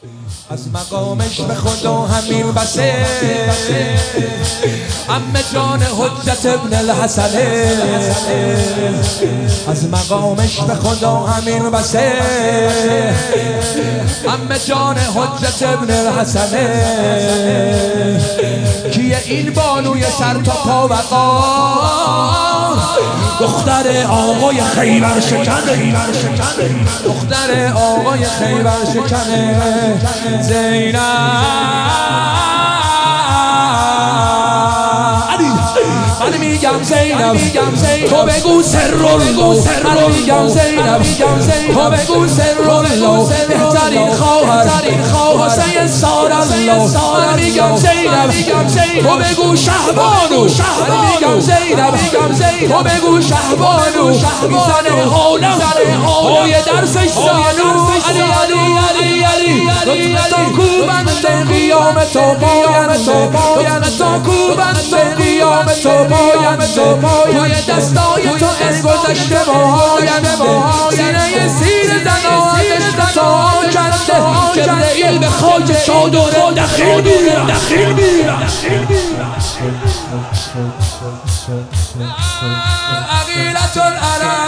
از مقامش به خدا همین بسه عمه جان حجت ابن الحسنه از مقامش به خدا همین بسه عمه جان حجت ابن الحسنه کیه این بانوی سر تا پا وقار دختر آقای خیبر شکنه دختر آقای خیبر شکنه زینب من میگم زینب تو بگو سر الله من میگم زینب تو بگو سر الله بهترین خواهر حسین سار الله من میگم زینب تو بگو شهبانو من میگم زینب تو بگو شهبانو زن حالم های درسش زانو علی لطفتا کوبنده قیام تو باینده لطفتا کوبنده قیام تو باینده توی دستای تو از گذشته باینده سینه زن آتش تا آکنده جبرئیل به خاک چادر دخیل میره عقیلة العرب